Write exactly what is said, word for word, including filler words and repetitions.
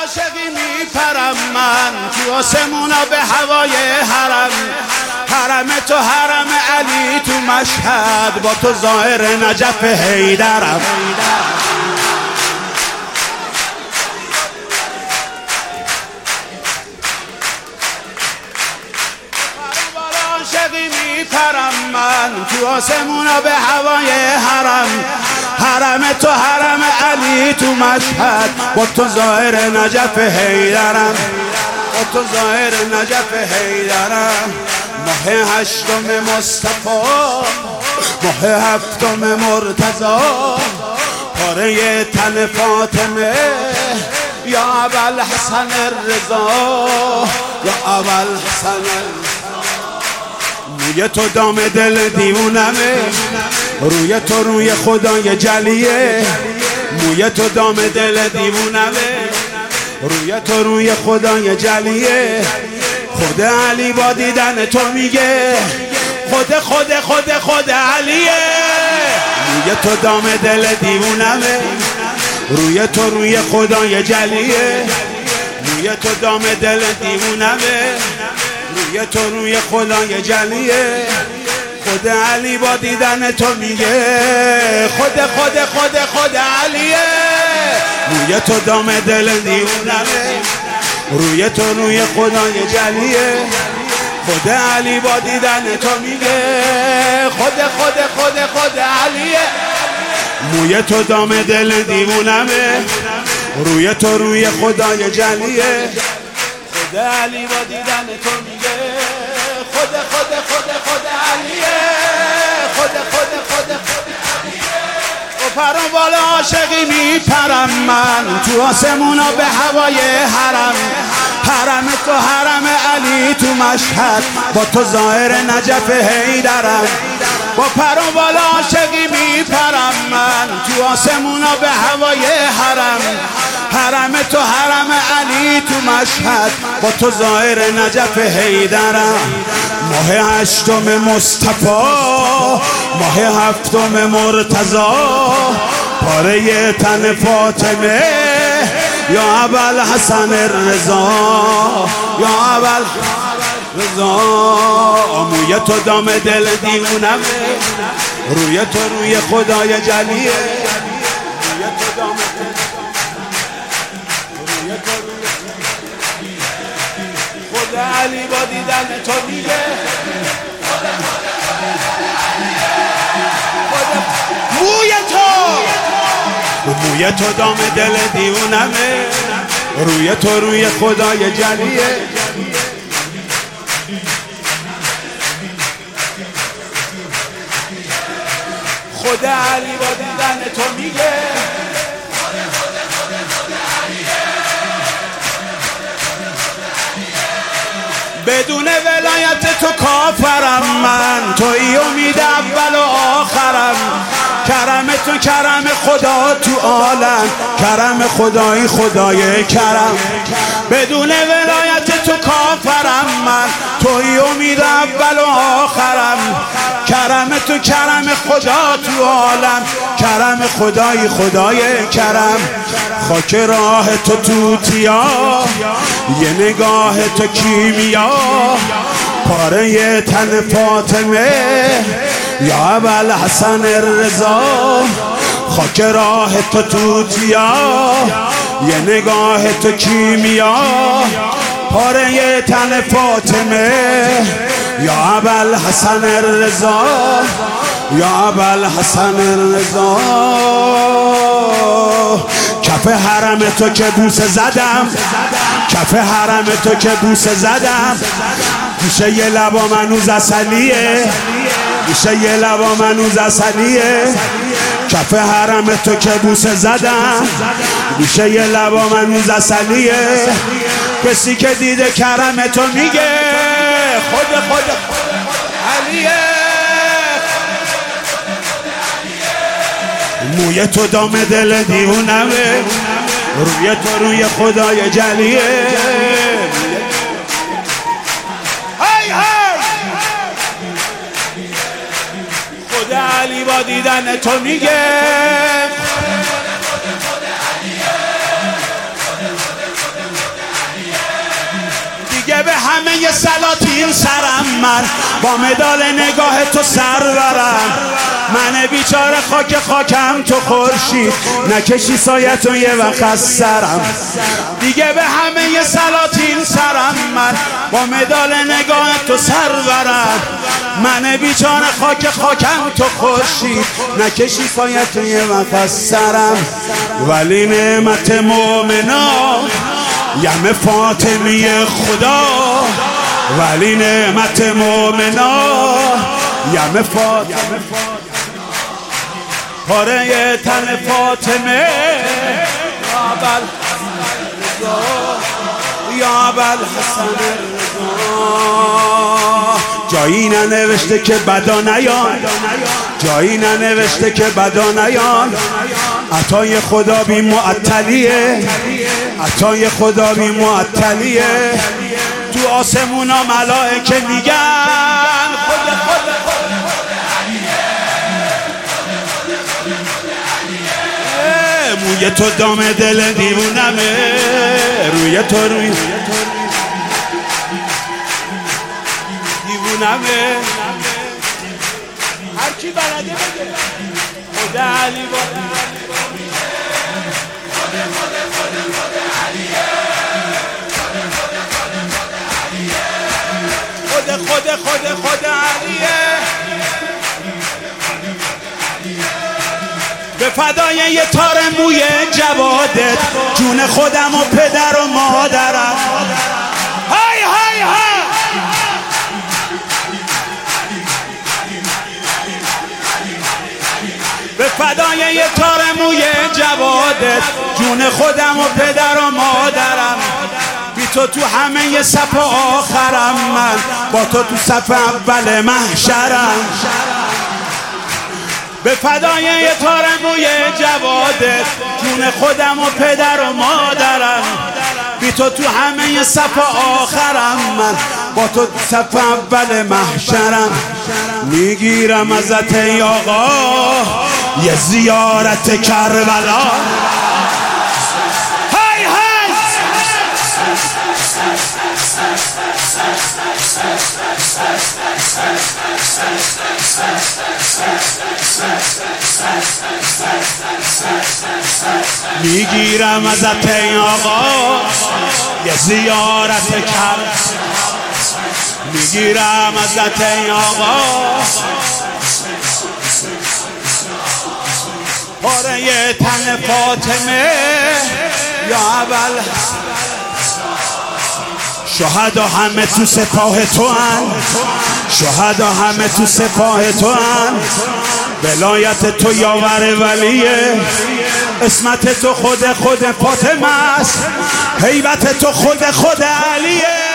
عاشقی میپرم من تو آسمونا به هوای حرم، حرم تو حرم علی تو مشهد، با تو ظاهر نجف حیدرم. عاشقی میپرم من تو آسمونا به هوای حرم، حرم تو حرم علی تو مشهد، با تو ظاهر نجف حیدرم، با تو ظاهر نجف حیدرم. ماه هشتم مصطفی، ماه هفتم مرتضی، پاره تن فاطمه یا ابوالحسن الرضا، یا ابوالحسن الرضا. موی تو دام دل دیوونمه، روی تو روی خدای جلیه، موی تو دام دل دیوونمه، روی تو روی خدای جلیه. خود علی با دیدن تو میگه خود خود خود خود علیه. موی تو دام دل دیوونمه، روی تو روی خدای جلیه، موی تو دام دل دیوونمه، روی تو روی خدای جلیه. خود علی با دیدن تو میگه خود خود خود خود علیه. روی تو دام دل دیوونمه، روی تو روی خدای جلیه. خود علی با دیدن تو میگه خود خود خود خود علیه. موی تو دام دل دیوونمه، روی تو روی خدای جلیه. خود علی با دیدن تو میگه خود خود خود خود علیه، خود خود خود خود علیه. و پرم بالا عاشقی میپرم من تو آسمونا به هوای حرم، حرم تو حرم علی تو مشهد، با تو ظاهر نجف حیدرم. با پرم بالا عاشقی میپرم من تو آسمونا به هوای حرم، حرم تو حرم علی تو مشهد، با تو ظاهر نجف حیدرم. ماه هشتم مصطفی، ماه هفتم مرتضی، پاره تن فاطمه یا ابوالحسن الرضا، یا ابوالرضا. موی تو دام دل دیوونمه، روی تو روی خدای جلیه، روی تو دام خود علی با دیدن تو میگه موی تو، موی تو دام دل دیوونمه، روی تو روی خدای جلیه. خود علی با دیدن تو میگه بدون ولایت تو کافرم من، تویی امید اول و آخرم. کرم تو کرم خدا تو عالم، کرم خدای خدای کرم. بدون ولایت تو کافرم من، تویی امید اول و آخرم. کرم تو کرم خدا تو عالم، کرم خدای خدای کرم. خاک راه تو توتیا، یه نگاه تو کیمیا، پاره تن فاطمه یا ابوالحسن الرضا. خاک راه تو توتیا، یه نگاه تو کیمیا، پاره تن فاطمه یا ابوالحسن الرضا، یا ابوالحسن الرضا. کف حرم تو که بوسه زدم، کف حرم تو که بوسه زدم، گوشه یه لبا منوز اصلیه، گوشه یه لبا منوز اصلیه. کف حرم تو که بوسه زدم، گوشه یه لبا منوز اصلیه. کسی که دیده کرم تو میگه خود خود علیه. موی تو دام دل دیوونمه، روی تو روی خدای جلیه. های های خود علی با دیدن تو میگه همه سلاطین سرم، من با مدال نگاه تو سرورم. من بیچاره خاک خاکم تو خورشید، نکشی سایت و یه وقت از سرم. دیگه به همه سلاطین سرم، من با مدال نگاه تو سرورم. من بیچاره خاک خاکم تو خورشید، نکشی سایت و یه وقت از سرم. ولی نعمت مومنان یم فاطمی خدا، ولی نعمت مومنان یم فاطمی، پاره تن فاطمه یا بل یا بل حسن رضا. جایی ننوشته که بدا نیان، جایی ننوشته که بدا نیان. عطای خدا بی معطلیه، عطای خدا بی معطلیه. تو آسمونا ملائکه میگن خدا خدا موی تو دام دل دیوونمه، روی تو روی دیوونمه. هر کی بلده بگه خدا علی با خدا خدا خدا خدا علیه. به فدای یه تار موی جوادت، جون خودم و پدر و مادرم. های های های به فدای یه تار موی جوادت، جون خودم و پدر و مادرم. بی تو تو همه یه صف آخرم، من با تو تو صف اول محشرم. به فدای یه تار موی جوادت، جون خودم و پدر و مادرم. بی تو تو همه یه صف آخرم، من با تو تو صف اول محشرم. میگیرم ازت ای آقا یه زیارت کربلا. های های میگیرم ازت ای آقا یه زیارت کربلا. میگیرم ازت ای آقا پاره تن فاطمه یا اول. شهدا همه تو سپاه تو هن، شهدا همه تو سپاه تو هن. ولایت تو یاور ولیه، اسمت تو خود خود فاطمه است، هیبت تو خود خود علیه.